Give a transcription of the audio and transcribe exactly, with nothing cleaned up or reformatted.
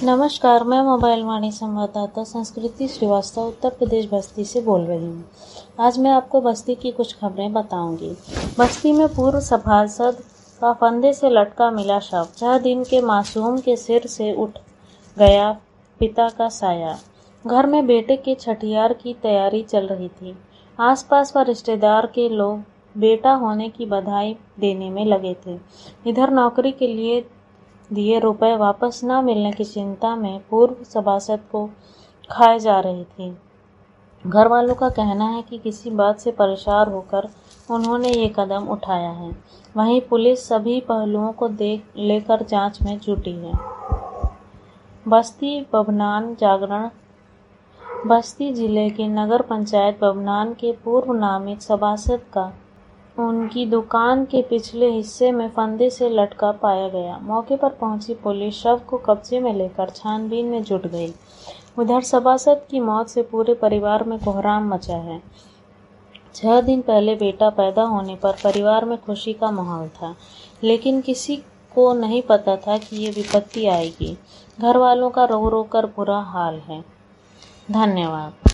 नमस्कार, मैं मोबाइल वाणी संवाददाता संस्कृति श्रीवास्तव उत्तर प्रदेश बस्ती से बोल रही हूँ। आज मैं आपको बस्ती की कुछ खबरें बताऊंगी। बस्ती में पूर्व सभासद का फंदे से लटका मिला शव। छह दिन के मासूम के सिर से उठ गया पिता का साया। घर में बेटे के छठियार की तैयारी चल रही थी। आसपास व रिश्तेदार के लोग बेटा होने की बधाई देने में लगे थे। इधर नौकरी के लिए दिए रुपए वापस न मिलने की चिंता में पूर्व सभासद को खाए जा रही थी। घर वालों का कहना है कि किसी बात से परेशान होकर उन्होंने ये कदम उठाया है। वहीं पुलिस सभी पहलुओं को देख लेकर जांच में जुटी है। बस्ती बभनान जागरण। बस्ती जिले के नगर पंचायत बभनान के पूर्व नामित सभासद का उनकी दुकान के पिछले हिस्से में फंदे से लटका पाया गया। मौके पर पहुंची पुलिस शव को कब्जे में लेकर छानबीन में जुट गई। उधर सभासद की मौत से पूरे परिवार में कोहराम मचा है। छह दिन पहले बेटा पैदा होने पर परिवार में खुशी का माहौल था, लेकिन किसी को नहीं पता था कि ये विपत्ति आएगी। घर वालों का रो रो कर बुरा हाल है। धन्यवाद।